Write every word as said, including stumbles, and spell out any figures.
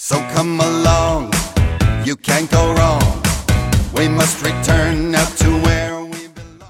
So come along, you can't go wrong. We must return